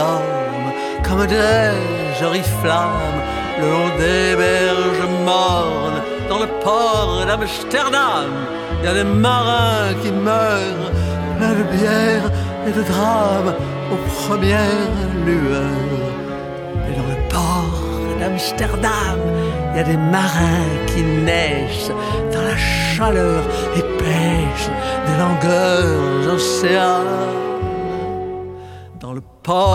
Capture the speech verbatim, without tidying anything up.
dorment comme des oriflammes le long des berges mornes. Dans le port d'Amsterdam, il y a des marins qui meurent, pleins de bière et de drames aux premières lueurs. Et dans le port d'Amsterdam, il y a des marins qui naissent dans la chaleur épaisse des longueurs océans. Dans le port